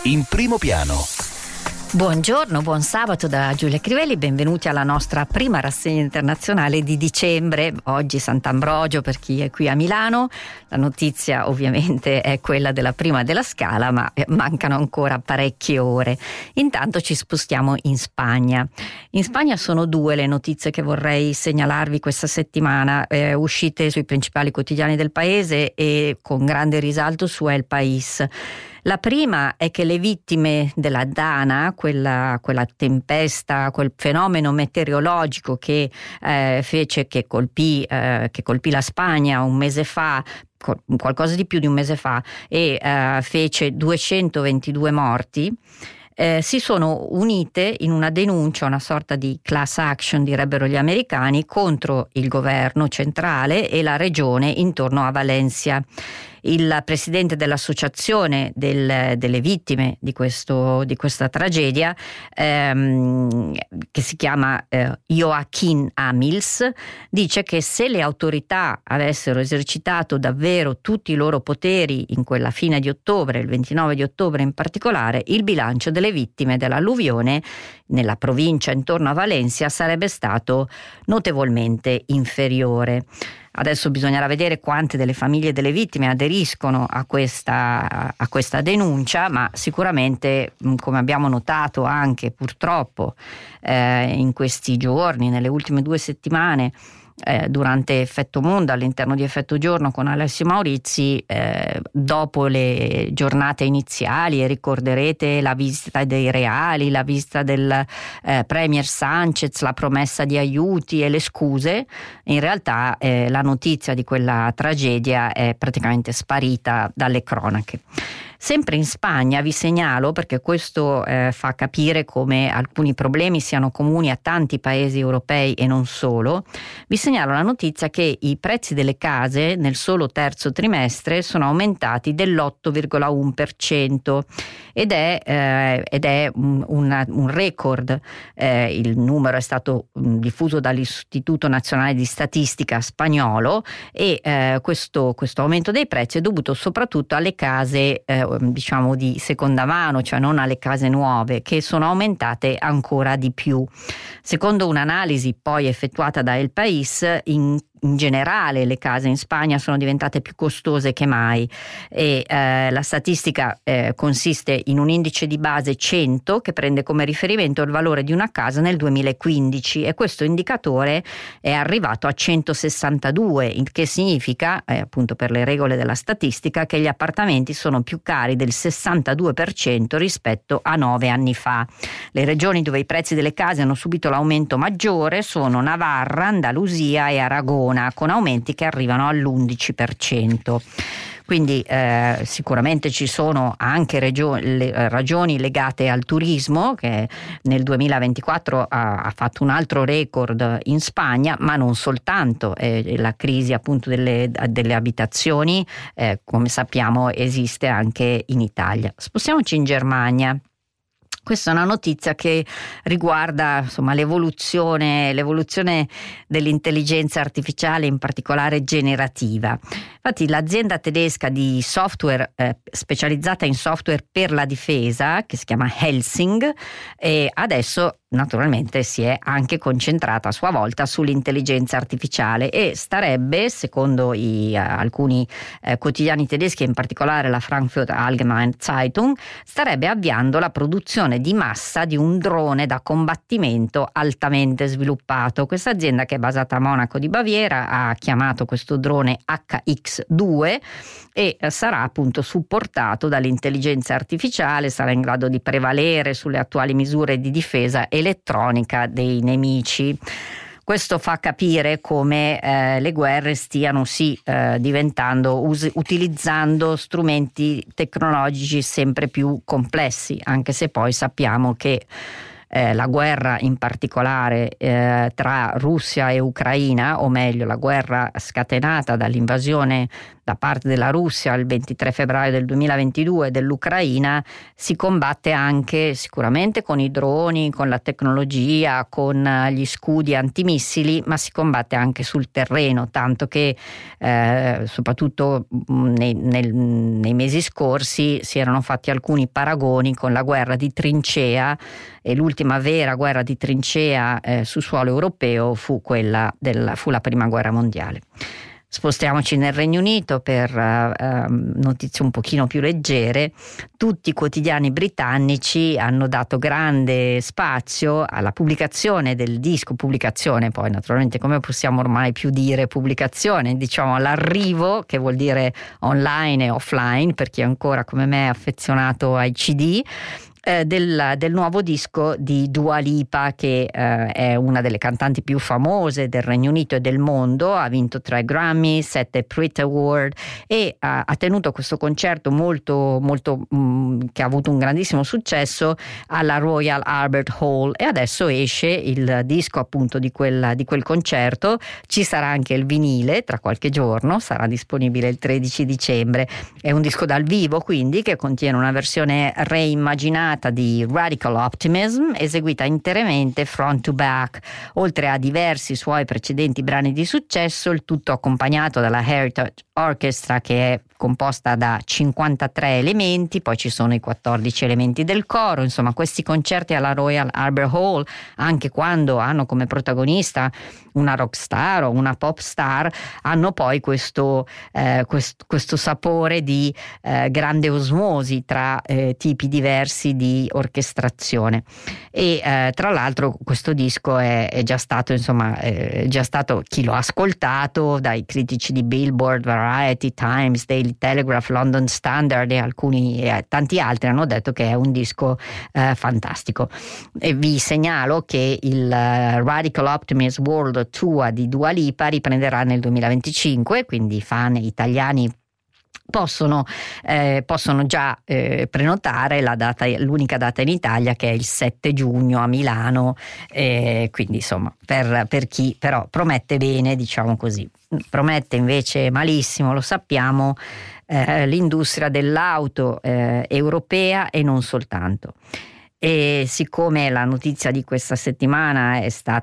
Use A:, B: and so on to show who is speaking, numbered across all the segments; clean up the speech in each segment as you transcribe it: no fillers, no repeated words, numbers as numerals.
A: in primo piano.
B: Buongiorno, buon sabato da Giulia Crivelli, benvenuti alla nostra prima rassegna internazionale di dicembre. Oggi Sant'Ambrogio per chi è qui a Milano. La notizia ovviamente è quella della prima della Scala, ma mancano ancora parecchie ore. Intanto ci spostiamo in Spagna. In Spagna sono due le notizie che vorrei segnalarvi questa settimana, uscite sui principali quotidiani del paese e con grande risalto su El País. La prima è che le vittime della Dana, quella tempesta, quel fenomeno meteorologico che colpì la Spagna un mese fa, qualcosa di più di un mese fa, e fece 222 morti, si sono unite in una denuncia, una sorta di class action direbbero gli americani, contro il governo centrale e la regione intorno a Valencia. Il presidente dell'associazione delle vittime di questa tragedia, che si chiama Joaquín Amils, dice che se le autorità avessero esercitato davvero tutti i loro poteri in quella fine di ottobre, il 29 di ottobre in particolare, il bilancio delle vittime dell'alluvione nella provincia intorno a Valencia sarebbe stato notevolmente inferiore. Adesso bisognerà vedere quante delle famiglie delle vittime aderiscono a questa denuncia, ma sicuramente, come abbiamo notato anche purtroppo in questi giorni, nelle ultime 2 settimane, durante Effetto Mondo, all'interno di Effetto Giorno con Alessio Maurizi, dopo le giornate iniziali, e ricorderete la visita dei reali, la visita del Premier Sanchez, la promessa di aiuti e le scuse, in realtà la notizia di quella tragedia è praticamente sparita dalle cronache. Sempre in Spagna vi segnalo, perché questo fa capire come alcuni problemi siano comuni a tanti paesi europei e non solo, vi segnalo la notizia che i prezzi delle case nel solo terzo trimestre sono aumentati dell'8,1% ed è un record. Il numero è stato diffuso dall'Istituto Nazionale di Statistica spagnolo e questo aumento dei prezzi è dovuto soprattutto alle case diciamo di seconda mano, cioè non alle case nuove, che sono aumentate ancora di più. Secondo un'analisi poi effettuata da El País, in generale le case in Spagna sono diventate più costose che mai e la statistica consiste in un indice di base 100 che prende come riferimento il valore di una casa nel 2015 e questo indicatore è arrivato a 162, il che significa appunto per le regole della statistica che gli appartamenti sono più cari del 62% rispetto a 9 anni fa. Le regioni dove i prezzi delle case hanno subito l'aumento maggiore sono Navarra, Andalusia e Aragona, con aumenti che arrivano all'11%. Quindi sicuramente ci sono anche ragioni legate al turismo, che nel 2024 ha fatto un altro record in Spagna, ma non soltanto. La crisi appunto delle abitazioni, come sappiamo, esiste anche in Italia. Spostiamoci in Germania. Questa è una notizia che riguarda insomma l'evoluzione dell'intelligenza artificiale, in particolare generativa. Infatti l'azienda tedesca di software specializzata in software per la difesa, che si chiama Helsing, adesso naturalmente si è anche concentrata a sua volta sull'intelligenza artificiale e starebbe, secondo alcuni quotidiani tedeschi, in particolare la Frankfurt Allgemeine Zeitung, starebbe avviando la produzione di massa di un drone da combattimento altamente sviluppato. Questa azienda, che è basata a Monaco di Baviera, ha chiamato questo drone HX2 e sarà appunto supportato dall'intelligenza artificiale, sarà in grado di prevalere sulle attuali misure di difesa elettronica dei nemici. Questo fa capire come le guerre stiano diventando, utilizzando strumenti tecnologici sempre più complessi, anche se poi sappiamo che la guerra in particolare tra Russia e Ucraina, o meglio la guerra scatenata dall'invasione da parte della Russia il 23 febbraio del 2022 dell'Ucraina si combatte anche sicuramente con i droni, con la tecnologia, con gli scudi antimissili, ma si combatte anche sul terreno, tanto che soprattutto nei mesi scorsi si erano fatti alcuni paragoni con la guerra di trincea, e l'ultima vera guerra di trincea su suolo europeo fu la prima guerra mondiale. Spostiamoci nel Regno Unito per notizie un pochino più leggere. Tutti i quotidiani britannici hanno dato grande spazio alla pubblicazione del disco, pubblicazione poi naturalmente come possiamo ormai più dire pubblicazione, diciamo all'arrivo, che vuol dire online e offline per chi è ancora come me affezionato ai CD, del nuovo disco di Dua Lipa, che è una delle cantanti più famose del Regno Unito e del mondo. Ha vinto 3 Grammy, 7 Brit Award e ha tenuto questo concerto molto che ha avuto un grandissimo successo alla Royal Albert Hall, e adesso esce il disco appunto di quel concerto. Ci sarà anche il vinile tra qualche giorno, sarà disponibile il 13 dicembre. È un disco dal vivo, quindi, che contiene una versione reimmaginata di Radical Optimism, eseguita interamente front to back, oltre a diversi suoi precedenti brani di successo, il tutto accompagnato dalla Heritage Orchestra, che è composta da 53 elementi, poi ci sono i 14 elementi del coro. Insomma, questi concerti alla Royal Albert Hall, anche quando hanno come protagonista una rock star o una pop star, hanno poi questo sapore di grande osmosi tra tipi diversi di orchestrazione. E tra l'altro questo disco è già stato chi lo ha ascoltato, dai critici di Billboard, Variety, Times, Daily Telegraph, London Standard e tanti altri hanno detto che è un disco fantastico. E vi segnalo che il Radical Optimist World Tour di Dua Lipa riprenderà nel 2025, quindi fan italiani possono già prenotare l'unica data in Italia, che è il 7 giugno a Milano, quindi insomma per chi però promette bene, diciamo così. Promette invece malissimo, lo sappiamo, l'industria dell'auto europea e non soltanto. E siccome la notizia di questa settimana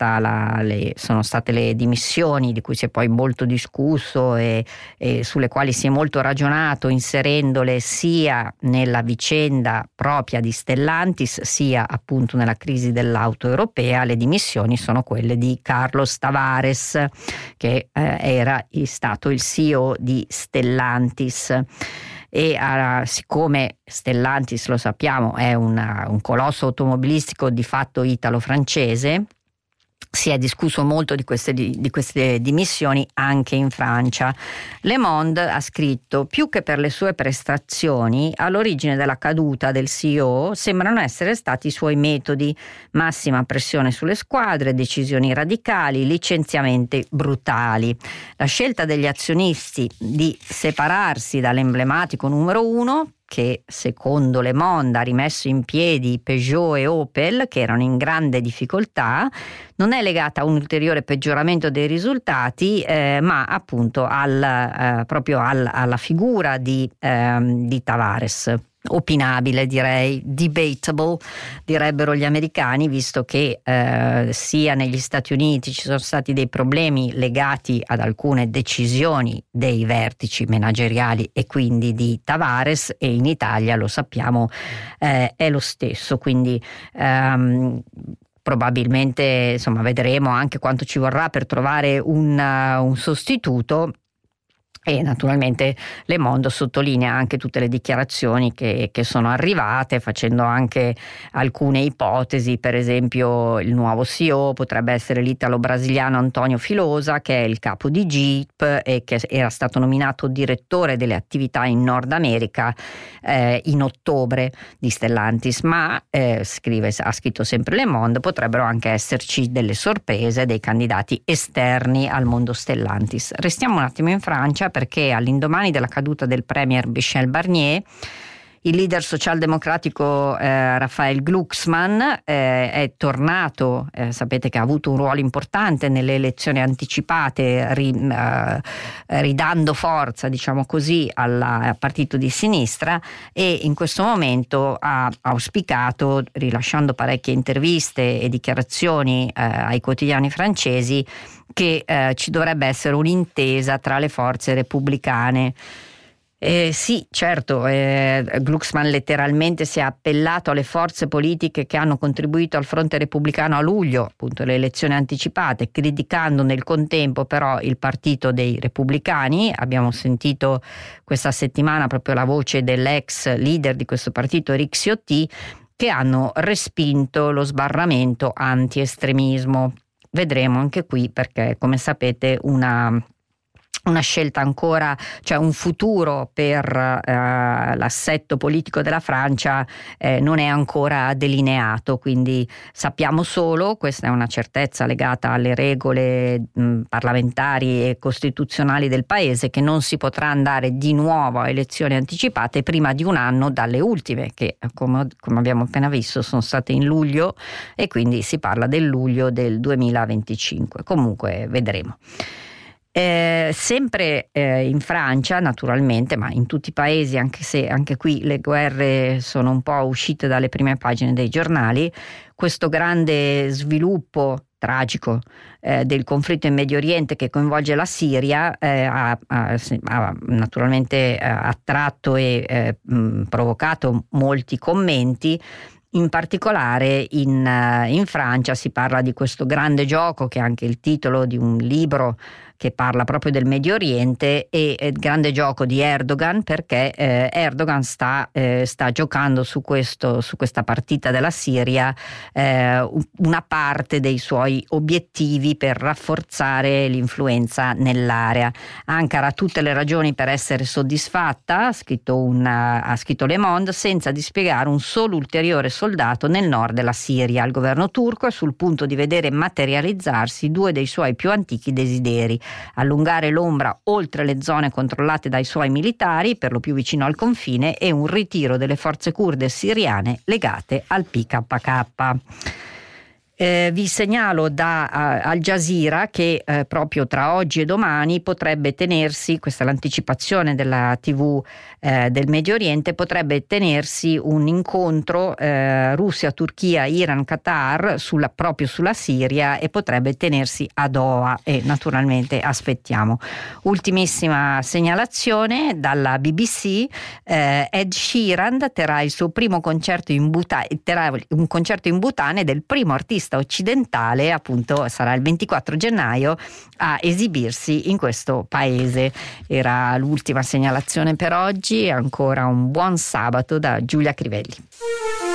B: sono state le dimissioni, di cui si è poi molto discusso e sulle quali si è molto ragionato, inserendole sia nella vicenda propria di Stellantis sia appunto nella crisi dell'auto europea, le dimissioni sono quelle di Carlos Tavares, che era stato il CEO di Stellantis. E siccome Stellantis, lo sappiamo, è un colosso automobilistico di fatto italo-francese, si è discusso molto di queste dimissioni anche in Francia. Le Monde ha scritto: più che per le sue prestazioni, all'origine della caduta del CEO sembrano essere stati i suoi metodi: massima pressione sulle squadre, decisioni radicali, licenziamenti brutali. La scelta degli azionisti di separarsi dall'emblematico numero 1, che secondo Le Monde ha rimesso in piedi Peugeot e Opel, che erano in grande difficoltà, non è legata a un ulteriore peggioramento dei risultati, ma appunto proprio alla figura di Tavares. Opinabile, direi, debatable direbbero gli americani, visto che sia negli Stati Uniti ci sono stati dei problemi legati ad alcune decisioni dei vertici manageriali e quindi di Tavares, e in Italia, lo sappiamo, è lo stesso, quindi probabilmente insomma vedremo anche quanto ci vorrà per trovare un sostituto. E naturalmente Le Monde sottolinea anche tutte le dichiarazioni che sono arrivate, facendo anche alcune ipotesi. Per esempio, il nuovo CEO potrebbe essere l'italo-brasiliano Antonio Filosa, che è il capo di Jeep e che era stato nominato direttore delle attività in Nord America in ottobre di Stellantis, ma ha scritto sempre Le Monde, potrebbero anche esserci delle sorprese, dei candidati esterni al mondo Stellantis. Restiamo un attimo in Francia, perché all'indomani della caduta del premier Michel Barnier, Il leader socialdemocratico Raphael Glucksmann è tornato, sapete che ha avuto un ruolo importante nelle elezioni anticipate, ridando forza, diciamo così, al partito di sinistra, e in questo momento ha auspicato, rilasciando parecchie interviste e dichiarazioni ai quotidiani francesi, che ci dovrebbe essere un'intesa tra le forze repubblicane. Sì, certo, Glucksmann letteralmente si è appellato alle forze politiche che hanno contribuito al fronte repubblicano a luglio, appunto le elezioni anticipate, criticando nel contempo però il partito dei repubblicani. Abbiamo sentito questa settimana proprio la voce dell'ex leader di questo partito, Eric Ciotti, che hanno respinto lo sbarramento anti-estremismo. Vedremo anche qui, perché come sapete una scelta ancora, cioè un futuro per l'assetto politico della Francia non è ancora delineato, quindi sappiamo solo, questa è una certezza legata alle regole parlamentari e costituzionali del paese, che non si potrà andare di nuovo a elezioni anticipate prima di un anno dalle ultime, che come abbiamo appena visto sono state in luglio, e quindi si parla del luglio del 2025. Comunque vedremo. Sempre in Francia, naturalmente, ma in tutti i paesi, anche se anche qui le guerre sono un po' uscite dalle prime pagine dei giornali, questo grande sviluppo tragico del conflitto in Medio Oriente, che coinvolge la Siria, ha naturalmente attratto e provocato molti commenti. In particolare in Francia si parla di questo grande gioco, che è anche il titolo di un libro che parla proprio del Medio Oriente, e il grande gioco di Erdogan, perché Erdogan sta giocando su questa partita della Siria una parte dei suoi obiettivi per rafforzare l'influenza nell'area. Ankara ha tutte le ragioni per essere soddisfatta, ha scritto Le Monde, senza dispiegare un solo ulteriore soldato nel nord della Siria. Il governo turco è sul punto di vedere materializzarsi due dei suoi più antichi desideri: allungare l'ombra oltre le zone controllate dai suoi militari, per lo più vicino al confine, e un ritiro delle forze curde siriane legate al PKK. Vi segnalo da Al Jazeera che proprio tra oggi e domani potrebbe tenersi, questa è l'anticipazione della TV del Medio Oriente, potrebbe tenersi un incontro Russia, Turchia, Iran, Qatar proprio sulla Siria, e potrebbe tenersi a Doha, e naturalmente aspettiamo. Ultimissima segnalazione dalla BBC: Ed Sheeran terrà il suo primo concerto in Bhutan, un concerto in Bhutan, ed è il primo artista occidentale, appunto sarà il 24 gennaio a esibirsi in questo paese. Era l'ultima segnalazione per oggi. Ancora un buon sabato da Giulia Crivelli.